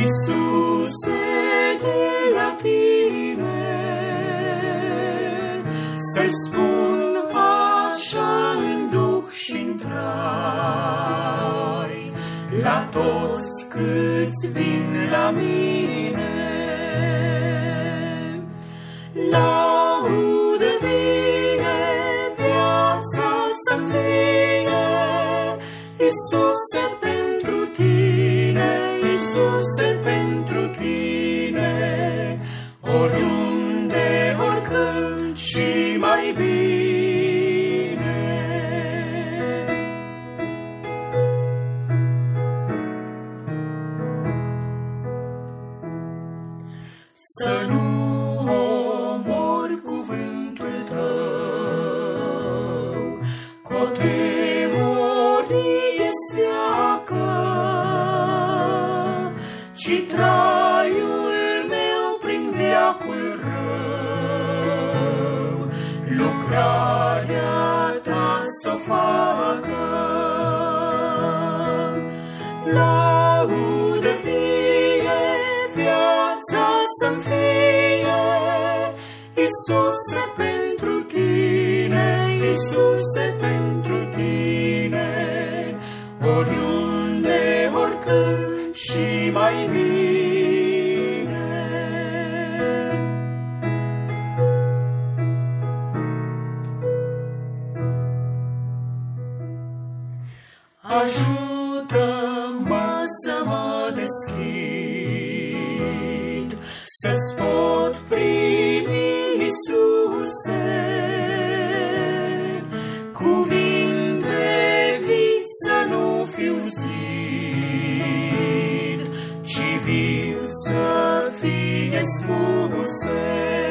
Iisuse, de la tine să-ți spun așa în duh și-n trai, la toți câți vin la mine. Laudă vine, viața să-mi fie, Iisuse, pentru tine, Iisuse, pentru tine, oriunde, oricând și mai bine. Să nu omori cuvântul tău, cu o teorie sfeacă, ci traiul meu prin veacul rău, lucrarea ta s-o facă. Laudă fie, viața să-mi fie, Iisuse, pentru tine, Iisuse, pentru tine, oriunde, oricând și mai bine. Ajută-mă să mă deschid, să-ți pot primi, Iisuse, cuvinte vii, să nu fiu zid, ci viu să fie spuse.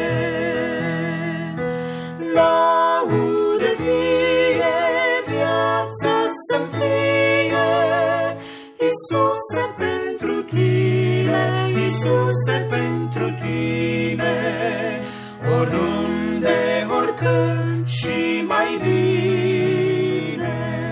Laudă fie, viața să-mi fie, Iisuse, pentru tine, Iisuse, pentru tine, oriunde, oricând și mai bine.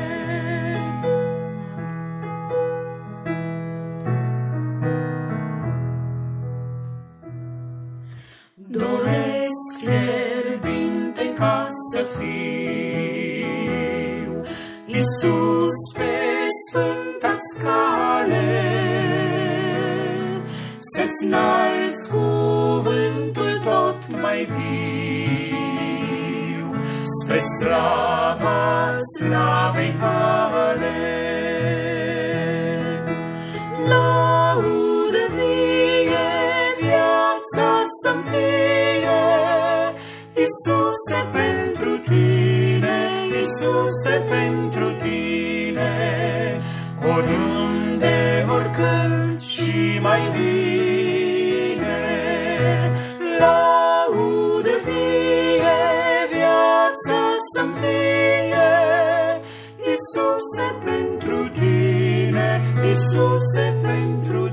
Doresc fierbinte ca să fiu, Iisus, pe sfânta-ți cale, să-ți înalți cuvântul tot mai viu, spre slava slavei tale. Laudă fie, viața să-mi fie, Iisuse, pentru tine, Iisuse, pentru tine, oriunde, oricând și mai bine. Laudă fie, viața să-mi fie, Iisuse, pentru tine, Iisuse, pentru